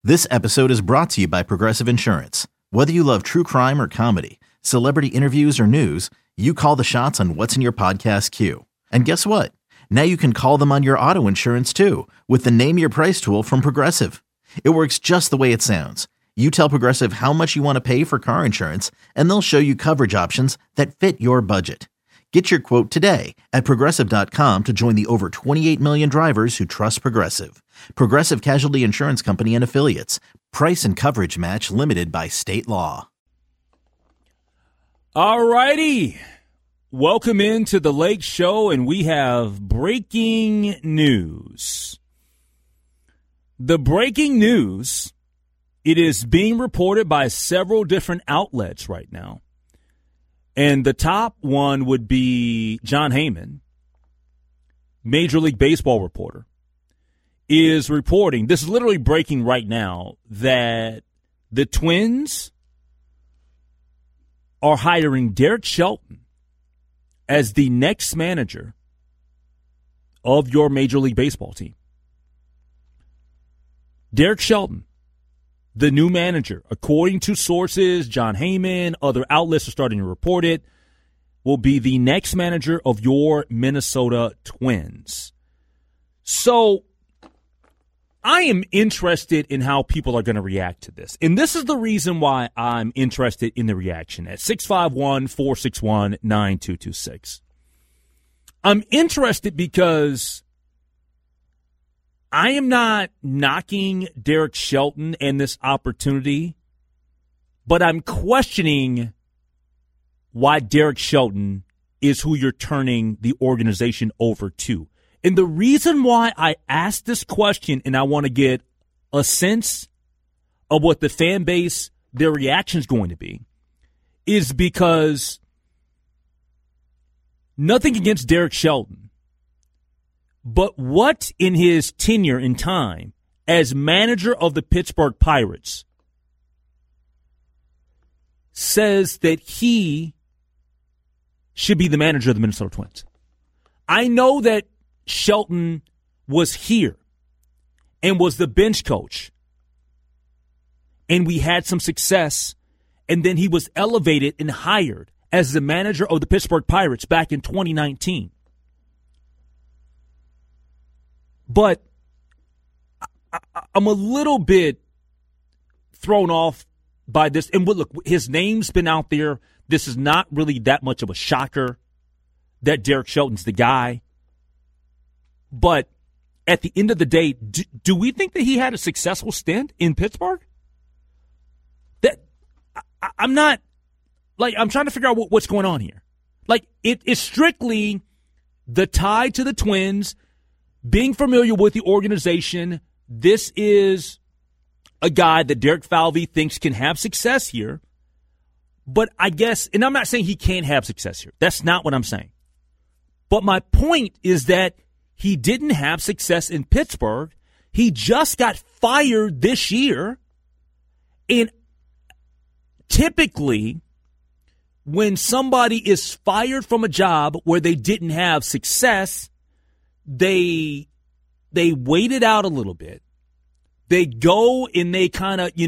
This episode is brought to you by Progressive Insurance. Whether you love true crime or comedy, celebrity interviews or news, you call the shots on what's in your podcast queue. And guess what? Now you can call them on your auto insurance too with the Name Your Price tool from Progressive. It works just the way it sounds. You tell Progressive how much you want to pay for car insurance, and they'll show you coverage options that fit your budget. Get your quote today at Progressive.com to join the over 28 million drivers who trust Progressive. Progressive Casualty Insurance Company and Affiliates. Price and coverage match limited by state law. All righty. Welcome into the Lake Show, and we have breaking news. The breaking news, it is being reported by several different outlets right now. And the top one would be Jon Heyman, Major League Baseball reporter, is reporting, this is literally breaking right now, that the Twins are hiring Derek Shelton as the next manager of your Major League Baseball team. Derek Shelton, the new manager, according to sources, Jon Heyman, other outlets are starting to report it, will be the next manager of your Minnesota Twins. So I am interested in how people are going to react to this. And this is the reason why I'm interested in the reaction at 651-461-9226. I'm interested because I am not knocking Derek Shelton and this opportunity, but I'm questioning why Derek Shelton is who you're turning the organization over to. And the reason why I asked this question, and I want to get a sense of what the fan base, their reaction is going to be, is because nothing against Derek Shelton, but what in his tenure in time as manager of the Pittsburgh Pirates says that he should be the manager of the Minnesota Twins? I know that Shelton was here and was the bench coach, and we had some success, and then he was elevated and hired as the manager of the Pittsburgh Pirates back in 2019. But I'm a little bit thrown off by this. And look, his name's been out there. This is not really that much of a shocker that Derek Shelton's the guy. But at the end of the day, do we think that he had a successful stint in Pittsburgh? That I'm not, like, I'm trying to figure out what's going on here. Like, it is strictly the tie to the Twins, being familiar with the organization. This is a guy that Derek Falvey thinks can have success here. But I guess, and I'm not saying he can't have success here. That's not what I'm saying. But my point is that he didn't have success in Pittsburgh. He just got fired this year. And typically, when somebody is fired from a job where they didn't have success, they wait it out a little bit. They go and they kind of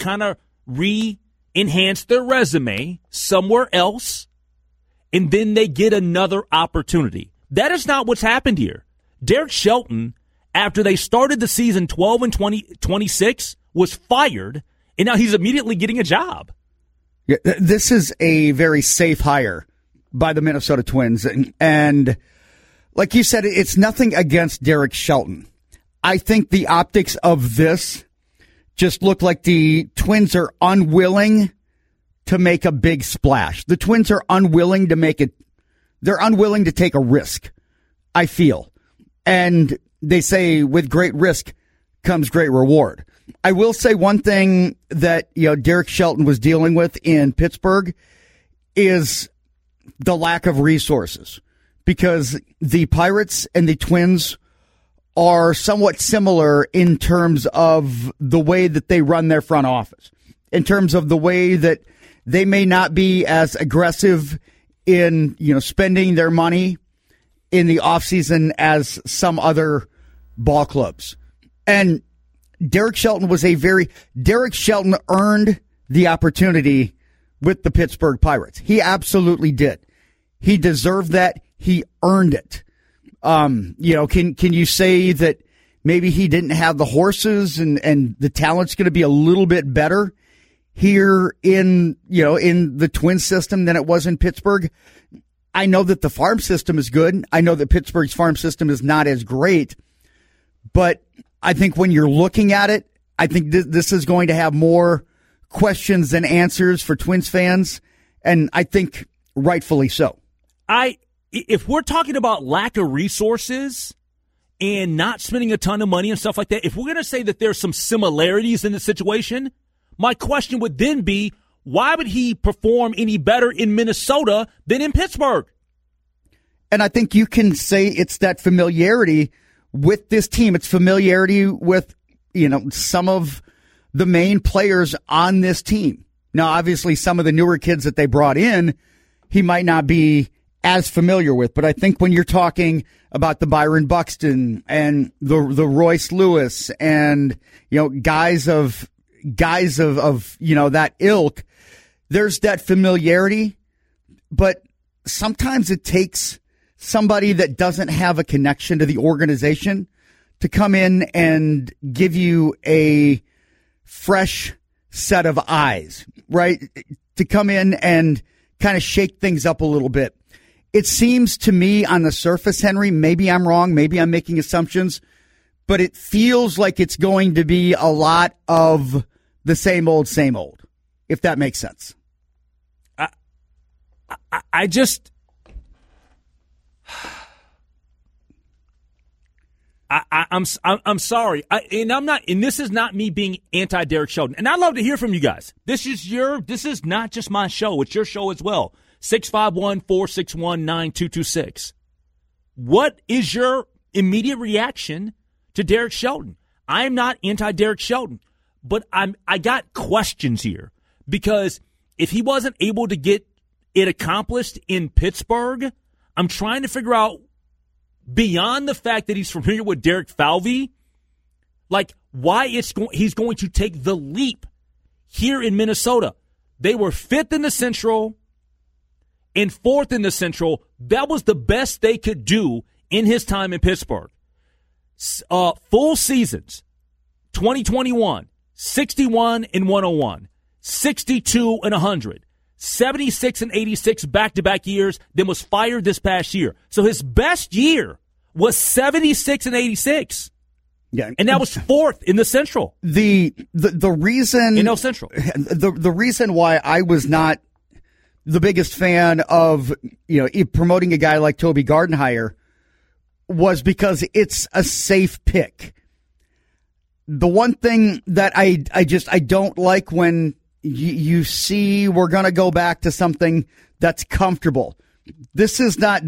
re-enhance their resume somewhere else, and then they get another opportunity. That is not what's happened here. Derek Shelton, after they started the season 12 and 26, was fired, and now he's immediately getting a job. Yeah, this is a very safe hire by the Minnesota Twins, and like you said, it's nothing against Derek Shelton. I think the optics of this just look like the Twins are unwilling to make a big splash. The Twins are unwilling to make it. They're unwilling to take a risk, I feel. And they say with great risk comes great reward. I will say one thing that, Derek Shelton was dealing with in Pittsburgh is the lack of resources, because the Pirates and the Twins are somewhat similar in terms of the way that they run their front office, in terms of the way that they may not be as aggressive in, spending their money in the offseason as some other ball clubs. And Derek Shelton earned the opportunity with the Pittsburgh Pirates. He absolutely did. He deserved that. He earned it. Can you say that maybe he didn't have the horses and the talent's going to be a little bit better here in the Twin system than it was in Pittsburgh? I know that the farm system is good. I know that Pittsburgh's farm system is not as great, but I think when you're looking at it, I think this is going to have more questions than answers for Twins fans, and I think rightfully so. If we're talking about lack of resources and not spending a ton of money and stuff like that, if we're going to say that there's some similarities in the situation, my question would then be, why would he perform any better in Minnesota than in Pittsburgh? And I think you can say it's that familiarity with this team. It's familiarity with, some of the main players on this team. Now, obviously, some of the newer kids that they brought in, he might not be as familiar with. But I think when you're talking about the Byron Buxton and the Royce Lewis and, guys of that ilk, there's that familiarity, but sometimes it takes somebody that doesn't have a connection to the organization to come in and give you a fresh set of eyes, right? To come in and kind of shake things up a little bit. It seems to me on the surface, Henry, maybe I'm wrong, maybe I'm making assumptions, but it feels like it's going to be a lot of the same old, if that makes sense. I'm sorry. And this is not me being anti Derek Shelton. And I'd love to hear from you guys. This is not just my show. It's your show as well. 651-461-9226. What is your immediate reaction to Derek Shelton? I am not anti Derek Shelton, but I got questions here because if he wasn't able to get it accomplished in Pittsburgh, I'm trying to figure out, beyond the fact that he's familiar with Derek Falvey, like why he's going to take the leap here in Minnesota. They were 5th in the Central and 4th in the Central. That was the best they could do in his time in Pittsburgh. Full seasons, 2021, 61 and 101, 62 and 100. 76 and 86 back-to-back years, then was fired this past year. So his best year was 76 and 86. Yeah. And that was 4th in the Central. The reason in the Central. The reason why I was not the biggest fan of, promoting a guy like Toby Gardenhire was because it's a safe pick. The one thing that I don't like when you see we're going to go back to something that's comfortable. This is not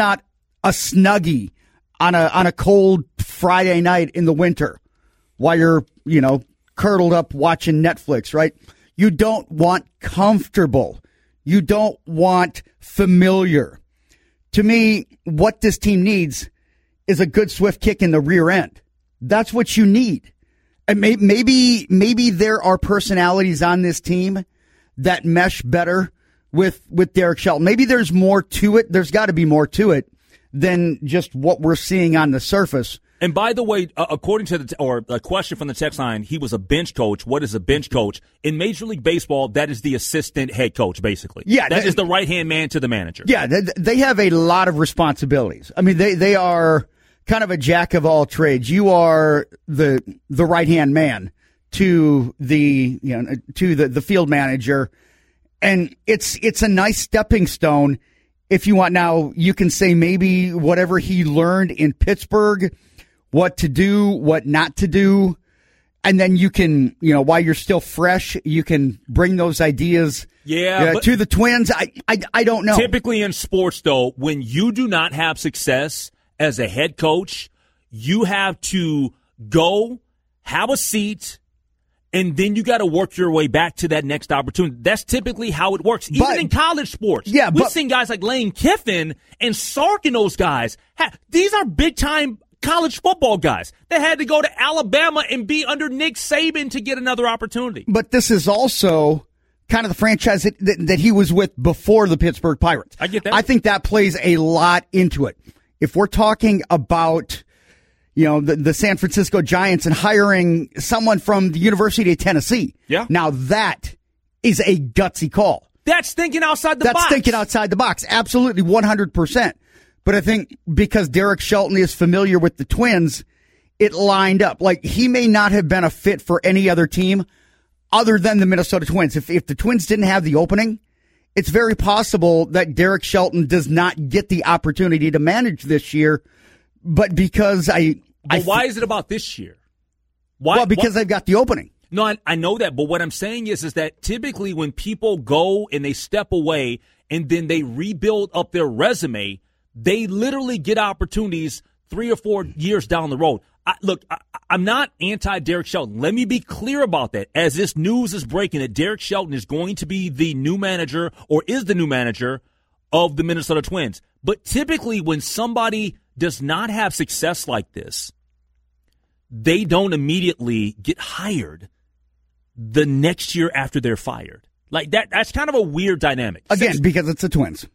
a Snuggie on a cold Friday night in the winter while you're, curdled up watching Netflix, right? You don't want comfortable. You don't want familiar. To me, what this team needs is a good swift kick in the rear end. That's what you need. And maybe there are personalities on this team that mesh better with Derek Shelton. Maybe there's more to it. There's got to be more to it than just what we're seeing on the surface. And by the way, according to a question from the text line, he was a bench coach. What is a bench coach? In Major League Baseball, that is the assistant head coach, basically. Yeah, that is the right-hand man to the manager. Yeah, they have a lot of responsibilities. I mean, they are kind of a jack of all trades. You are the right-hand man to the field manager, and it's a nice stepping stone. If you want, now you can say maybe whatever he learned in Pittsburgh, what to do, what not to do, and then you can, while you're still fresh, you can bring those ideas to the Twins. I don't know. Typically in sports, though, when you do not have success as a head coach, you have to go, have a seat, and then you got to work your way back to that next opportunity. That's typically how it works, even in college sports. Yeah, we've seen guys like Lane Kiffin and Sark and those guys. These are big-time college football guys that had to go to Alabama and be under Nick Saban to get another opportunity. But this is also kind of the franchise that he was with before the Pittsburgh Pirates. I get that. I think that plays a lot into it. If we're talking about, the San Francisco Giants and hiring someone from the University of Tennessee, now that is a gutsy call. That's thinking outside the box. That's thinking outside the box. Absolutely, 100%. But I think because Derek Shelton is familiar with the Twins, it lined up. Like, he may not have been a fit for any other team other than the Minnesota Twins. If the Twins didn't have the opening, it's very possible that Derek Shelton does not get the opportunity to manage this year. But because why is it about this year? Why? Well, because they've got the opening. No, I know that. But what I'm saying is that typically when people go and they step away and then they rebuild up their resume, they literally get opportunities 3 or 4 years down the road. I'm not anti-Derek Shelton. Let me be clear about that. As this news is breaking that Derek Shelton is going to be the new manager or is the new manager of the Minnesota Twins. But typically when somebody does not have success like this, they don't immediately get hired the next year after they're fired. Like that's kind of a weird dynamic. Again, because it's the Twins.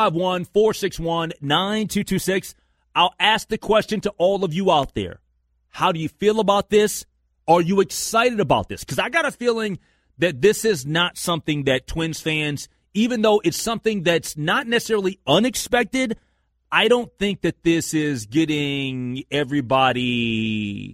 651-461-9226. I'll ask the question to all of you out there. How do you feel about this? Are you excited about this? Because I got a feeling that this is not something that Twins fans, even though it's something that's not necessarily unexpected, I don't think that this is getting everybody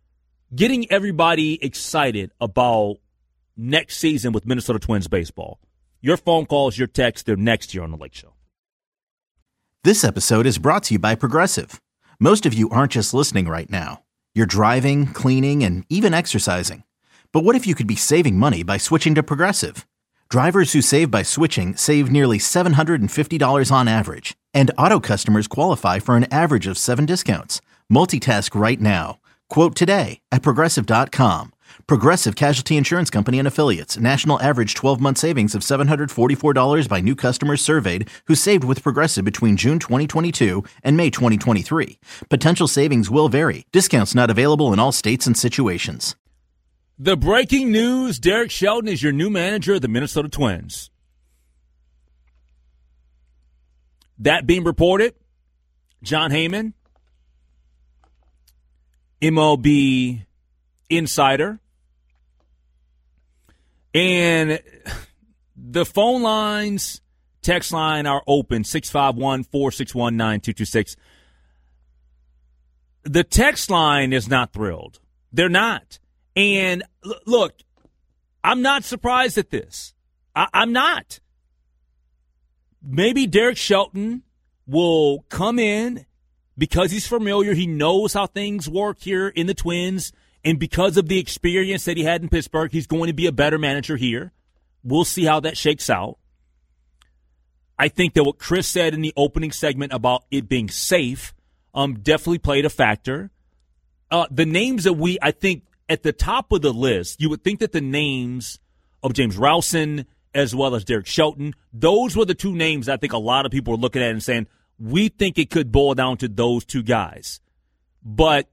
excited about next season with Minnesota Twins baseball. Your phone calls, your texts, they're next year on The Lake Show. This episode is brought to you by Progressive. Most of you aren't just listening right now. You're driving, cleaning, and even exercising. But what if you could be saving money by switching to Progressive? Drivers who save by switching save nearly $750 on average. And auto customers qualify for an average of 7 discounts. Multitask right now. Quote today at Progressive.com. Progressive Casualty Insurance Company and Affiliates. National average 12-month savings of $744 by new customers surveyed who saved with Progressive between June 2022 and May 2023. Potential savings will vary. Discounts not available in all states and situations. The breaking news, Derek Shelton is your new manager of the Minnesota Twins. That being reported, John Heyman, MLB Insider, and the phone lines, text line are open, 651-461-9226. The text line is not thrilled. They're not. And look, I'm not surprised at this. I'm not. Maybe Derek Shelton will come in because he's familiar. He knows how things work here in the Twins. And because of the experience that he had in Pittsburgh, he's going to be a better manager here. We'll see how that shakes out. I think that what Chris said in the opening segment about it being safe definitely played a factor. The names that I think at the top of the list, you would think that the names of James Rowson as well as Derek Shelton, those were the two names I think a lot of people were looking at and saying, we think it could boil down to those two guys. But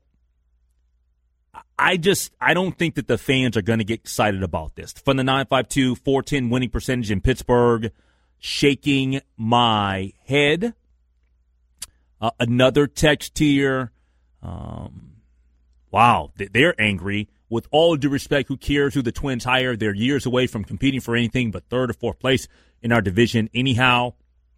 I don't think that the fans are going to get excited about this. From the 952-410 winning percentage in Pittsburgh, shaking my head. Another text here. Wow, they're angry. With all due respect, who cares who the Twins hire? They're years away from competing for anything but third or fourth place in our division anyhow.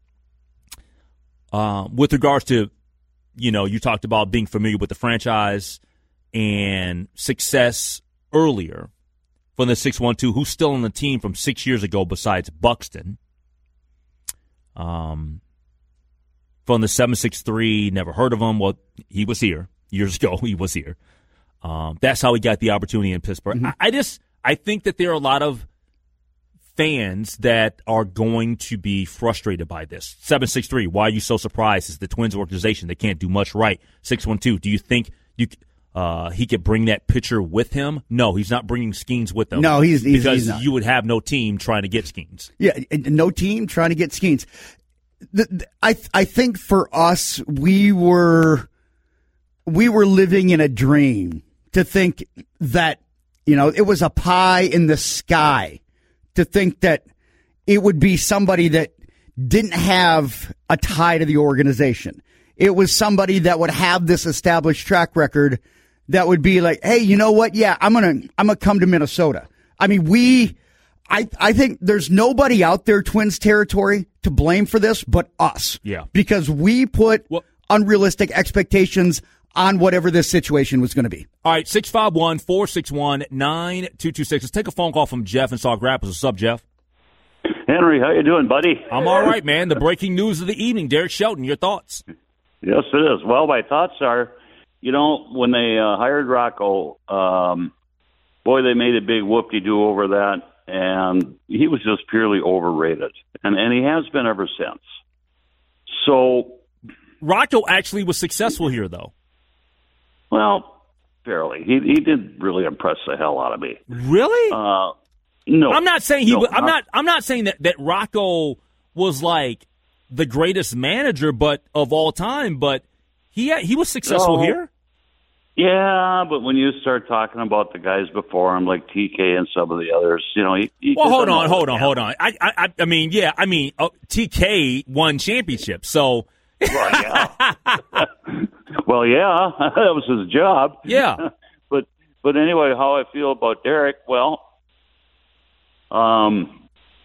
With regards to, you talked about being familiar with the franchise and success earlier from the 612, who's still on the team from 6 years ago besides Buxton. From the 763, never heard of him. Well, he was here years ago. He was here. That's how he got the opportunity in Pittsburgh. Mm-hmm. I think that there are a lot of fans that are going to be frustrated by this. 763, why are you so surprised? It's the Twins organization. They can't do much right. 612, do you think he could bring that pitcher with him? No, he's not bringing Skeens with him. No, he's because not. You would have no team trying to get Skeens. Yeah, no team trying to get Skeens. I think for us, we were we were living in a dream to think that, it was a pie in the sky, to think that it would be somebody that didn't have a tie to the organization. It was somebody that would have this established track record that would be like, hey, you know what? Yeah, I'm gonna come to Minnesota. I mean, I think there's nobody out there, Twins territory, to blame for this but us. Yeah. Because we put unrealistic expectations on whatever this situation was going to be. All right, 651-461-9226. Let's take a phone call from Jeff in Sauk Rapids. What's up, Jeff? Henry, how you doing, buddy? I'm all right, man. The breaking news of the evening. Derek Shelton, your thoughts? Yes, it is. Well, my thoughts are, when they hired Rocco, boy, they made a big whoop-de-doo over that, and he was just purely overrated, and he has been ever since. So Rocco actually was successful here, though. Well, fairly. He did really impress the hell out of me. Really? No. I'm not saying he. I'm not saying that Rocco was like the greatest manager, but of all time. But he was successful here. Yeah, but when you start talking about the guys before him, like TK and some of the others, he well, hold on. TK won championships, so. Well, yeah. Well, yeah, that was his job. Yeah. But anyway, how I feel about Derek, well, I'm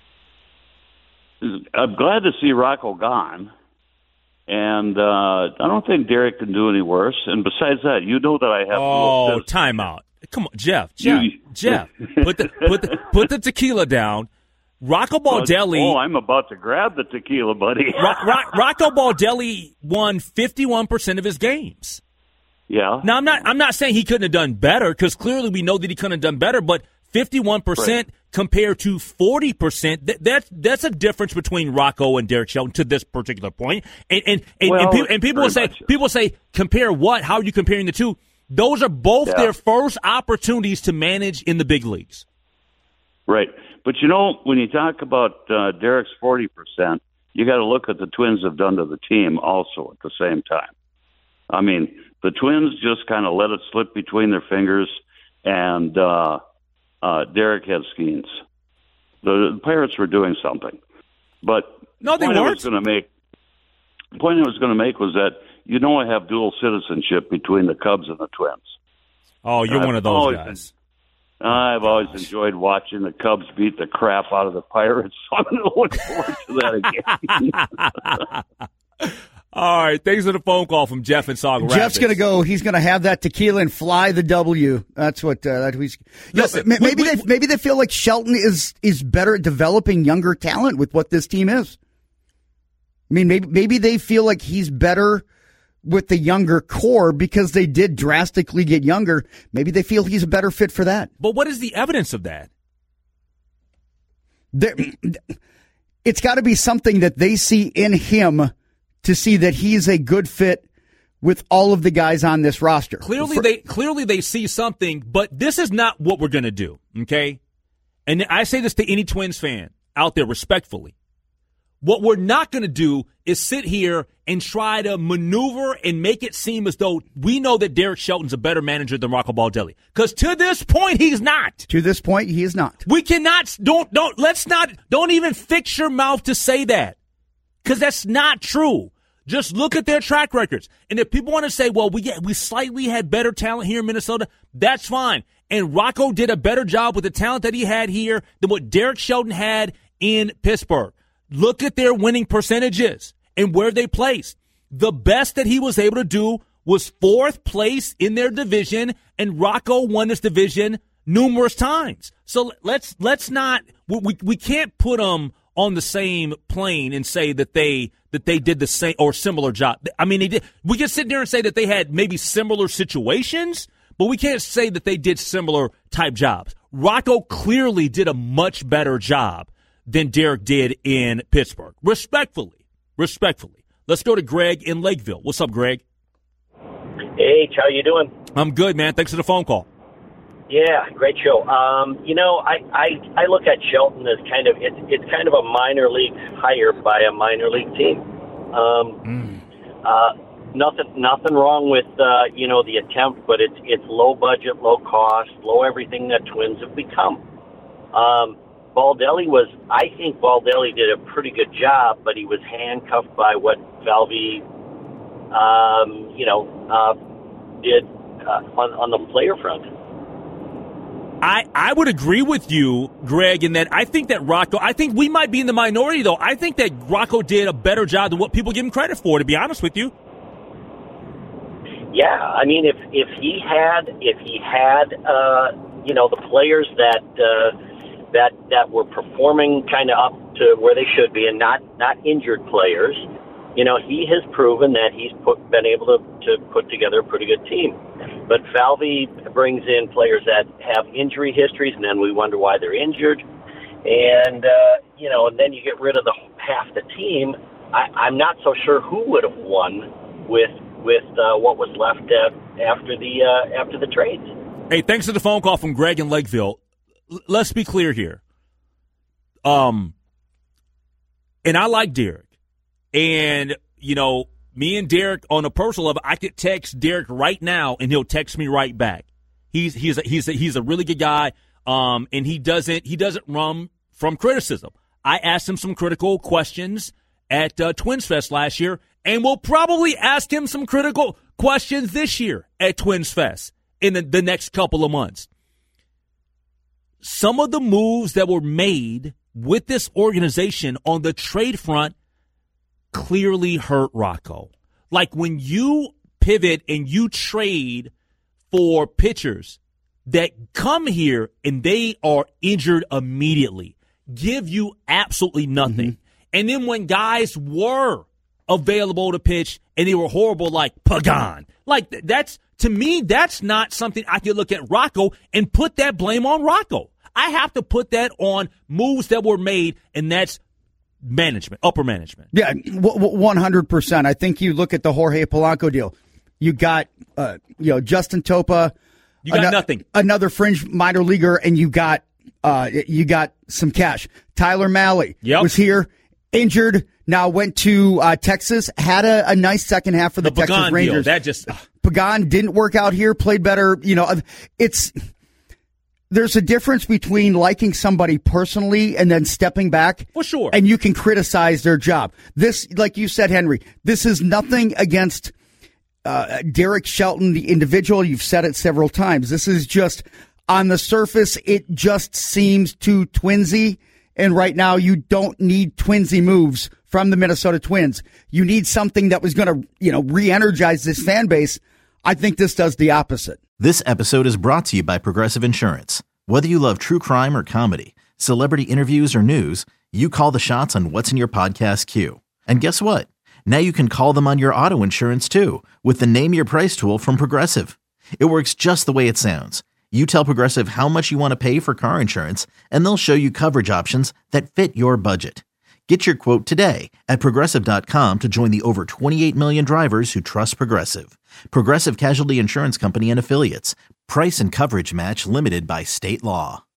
glad to see Rocco gone. And I don't think Derek can do any worse. And besides that, that I have. Oh, timeout! Come on, Jeff. Put the tequila down. Rocco Baldelli. Oh, I'm about to grab the tequila, buddy. Rocco Baldelli won 51% of his games. Yeah. Now I'm not saying he couldn't have done better, because clearly we know that he couldn't have done better. But 51% compared to 40%, that's a difference between Rocco and Derek Shelton to this particular point. And people say compare what? How are you comparing the two? Those are both their first opportunities to manage in the big leagues. Right. But, when you talk about Derek's 40%, you got to look at the Twins have done to the team also at the same time. I mean, the Twins just kind of let it slip between their fingers, and Derek had schemes. The Pirates were doing something. But no, they weren't. The point I was going to make was that, I have dual citizenship between the Cubs and the Twins. Oh, you're one of those guys. I've always enjoyed watching the Cubs beat the crap out of the Pirates, so I'm going to look forward to that again. All right, thanks for the phone call from Jeff in Sauk Rapids. Jeff's going to go. He's going to have that tequila and fly the W. That's what he's. Listen, maybe they feel like Shelton is better at developing younger talent with what this team is. I mean, maybe they feel like he's better with the younger core because they did drastically get younger. Maybe they feel he's a better fit for that. But what is the evidence of that? It's got to be something that they see in him to see that he's a good fit with all of the guys on this roster. Clearly they see something, but this is not what we're going to do, okay? And I say this to any Twins fan out there respectfully. What we're not going to do is sit here and try to maneuver and make it seem as though we know that Derek Shelton's a better manager than Rocco Baldelli. Because to this point, he's not. To this point, he is not. We cannot, don't even fix your mouth to say that. Because that's not true. Just look at their track records. And if people want to say, well, we slightly had better talent here in Minnesota, that's fine. And Rocco did a better job with the talent that he had here than what Derek Shelton had in Pittsburgh. Look at their winning percentages and where they placed. The best that he was able to do was fourth place in their division, and Rocco won this division numerous times. So let's not we can't put them on the same plane and say that they did the same or similar job. I mean, they did. We can sit there and say that they had maybe similar situations, but we can't say that they did similar type jobs. Rocco clearly did a much better job than Derek did in Pittsburgh. Respectfully. Let's go to Greg in Lakeville. What's up, Greg? Hey, how you doing? I'm good, man. Thanks for the phone call. Yeah, great show. I look at Shelton as it's kind of a minor league hire by a minor league team. nothing wrong with the attempt, but it's low budget, low cost, low everything that Twins have become. I think Baldelli did a pretty good job, but he was handcuffed by what Falvey, did on the player front. I would agree with you, Greg, in that I think we might be in the minority, though. I think that Rocco did a better job than what people give him credit for, to be honest with you. Yeah, I mean, if he had the players that were performing kind of up to where they should be, and not injured players, he has proven that he's been able to put together a pretty good team. But Falvey brings in players that have injury histories, and then we wonder why they're injured. And and then you get rid of half the team. I'm not so sure who would have won with what was left after the trades. Hey, thanks for the phone call from Greg in Lakeville. Let's be clear here. And I like Derek. And, me and Derek on a personal level, I could text Derek right now and he'll text me right back. He's a really good guy. And he doesn't run from criticism. I asked him some critical questions at Twins Fest last year, and we'll probably ask him some critical questions this year at Twins Fest in the next couple of months. Some of the moves that were made with this organization on the trade front clearly hurt Rocco. Like when you pivot and you trade for pitchers that come here and they are injured immediately, give you absolutely nothing. Mm-hmm. And then when guys were available to pitch and they were horrible, like Pagan, to me, that's not something I can look at Rocco and put that blame on Rocco. I have to put that on moves that were made, and that's management, upper management. Yeah, 100%. I think you look at the Jorge Polanco deal. You got, Justin Topa. You got nothing. Another fringe minor leaguer, and you got some cash. Tyler Mahle was here, injured. Now went to Texas. Had a nice second half for the Texas Pagan Rangers. Deal, Pagan didn't work out here. Played better. There's a difference between liking somebody personally and then stepping back. For sure. And you can criticize their job. This, like you said, Henry, this is nothing against Derek Shelton, the individual. You've said it several times. This is just, on the surface, it just seems too twinsy. And right now, you don't need twinsy moves from the Minnesota Twins. You need something that was going to, re-energize this fan base. I think this does the opposite. This episode is brought to you by Progressive Insurance. Whether you love true crime or comedy, celebrity interviews or news, you call the shots on what's in your podcast queue. And guess what? Now you can call them on your auto insurance too with the Name Your Price tool from Progressive. It works just the way it sounds. You tell Progressive how much you want to pay for car insurance, and they'll show you coverage options that fit your budget. Get your quote today at Progressive.com to join the over 28 million drivers who trust Progressive. Progressive Casualty Insurance Company and Affiliates. Price and coverage match limited by state law.